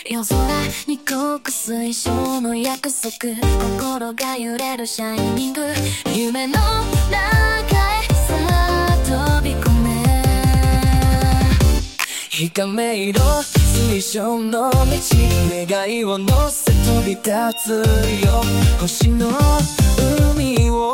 夜空に刻水晶の約束、心が揺れるシャイニング、夢の中へさあ飛び込め。光め色水晶の道、願いを乗せ飛び立つよ。星の海を